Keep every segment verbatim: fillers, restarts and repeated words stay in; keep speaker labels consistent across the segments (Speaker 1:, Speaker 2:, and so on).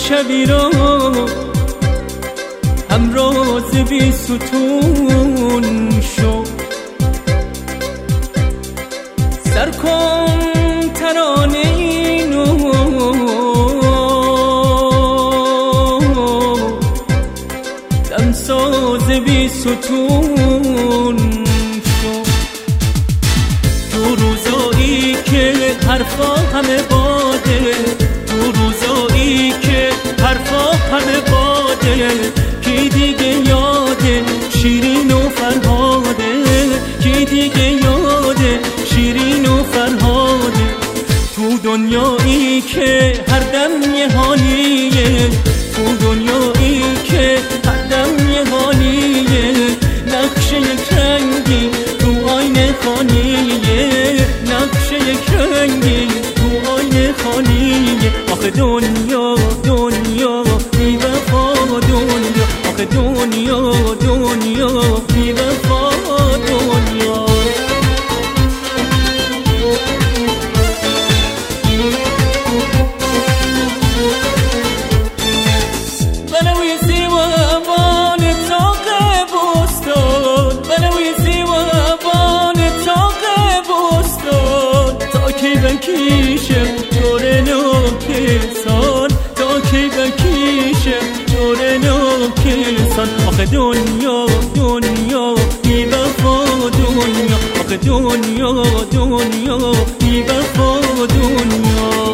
Speaker 1: شبی را همراز بی ستون شو، سر کن ترانه اینو دمساز بی ستون شو. دو روزایی که حرفا همه باده، دو روزایی که حرفا همه باده، کی دیگه یاده شیرین و فرهاده، کی دیگه یاده شیرین و فرهاده. تو دنیایی که هر دم یه حالیه، تو دنیایی که هر دم یه حالیه، نقش یک رنگی تو آینه خانیه، نقش یک رنگی تو آینه خانیه. آخه دنیا دنیا بی وفا دنیا، آخه دنیا دنیا بی وفا دنیا. بنویسی و بان تاق بستان، بنویسی و بان تاق بستان، تا کی بکیشم جور نوکسان، تا کی بکیشم جور نوکسان. آخه دنیا دنیا بی وفا دنیا، آخه دنیا دنیا بی وفا دنیا.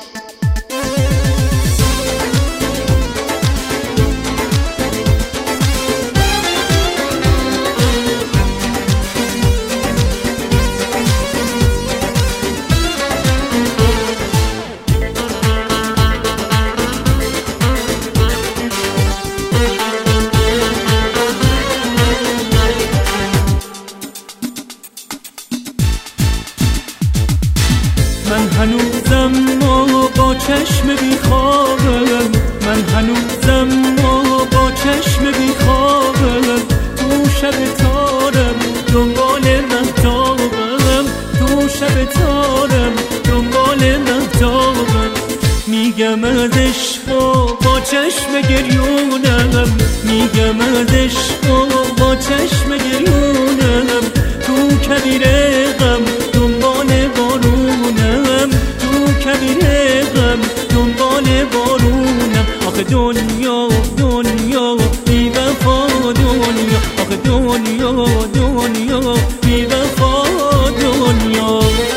Speaker 1: من هنوزم و با چشم بیخوابم، من هنوزم و با چشم بیخوابم، تو شب تارم دنبال مهتابم، تو شب تارم دنبال مهتابم. میگم از عشق و با چشم گریونم، میگم از عشق و با چشم گریونم، تو کبیر غم دنبال بارونم، تو کبیر غم دنبال بارونم. آخه دنیا دنیا بی وفا دنیا، آخه دنیا دنیا بی وفا دنیا.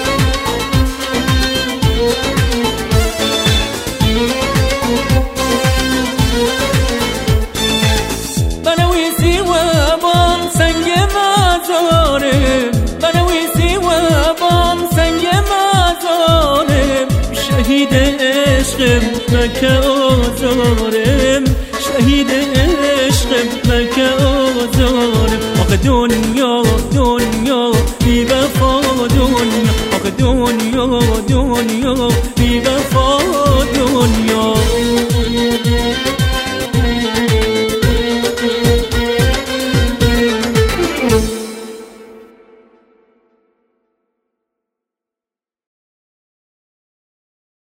Speaker 1: بنویسی و بان سنگ مزارم، بنویسی و بان سنگ مزارم، شهید عشقم مکه آزارم، شهید عشقم مکه آزارم. آخه دنیا دنیا بی وفا دنیا، آخه دنیا دنیا بی وفا